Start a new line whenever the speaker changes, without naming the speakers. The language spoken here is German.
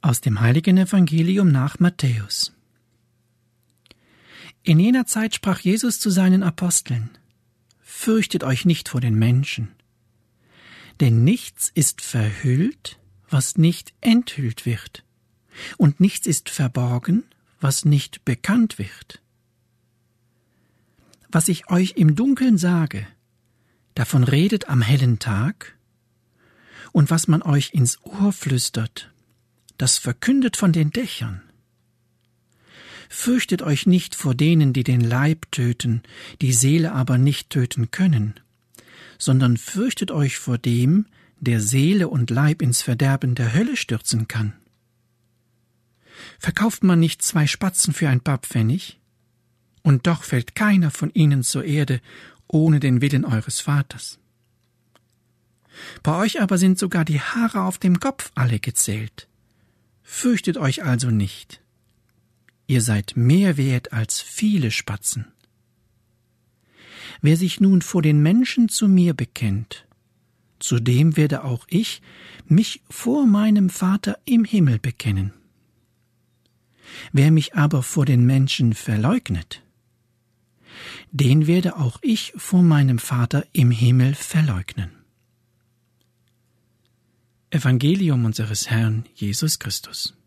Aus dem heiligen Evangelium nach Matthäus. In jener Zeit sprach Jesus zu seinen Aposteln: Fürchtet euch nicht vor den Menschen, denn nichts ist verhüllt, was nicht enthüllt wird, und nichts ist verborgen, was nicht bekannt wird. Was ich euch im Dunkeln sage, davon redet am hellen Tag, und was man euch ins Ohr flüstert, das verkündet von den Dächern. Fürchtet euch nicht vor denen, die den Leib töten, die Seele aber nicht töten können, sondern fürchtet euch vor dem, der Seele und Leib ins Verderben der Hölle stürzen kann. Verkauft man nicht 2 Spatzen für ein paar Pfennig? Und doch fällt keiner von ihnen zur Erde, ohne den Willen eures Vaters. Bei euch aber sind sogar die Haare auf dem Kopf alle gezählt. Fürchtet euch also nicht. Ihr seid mehr wert als viele Spatzen. Wer sich nun vor den Menschen zu mir bekennt, zu dem werde auch ich mich vor meinem Vater im Himmel bekennen. Wer mich aber vor den Menschen verleugnet, den werde auch ich vor meinem Vater im Himmel verleugnen. Evangelium unseres Herrn Jesus Christus.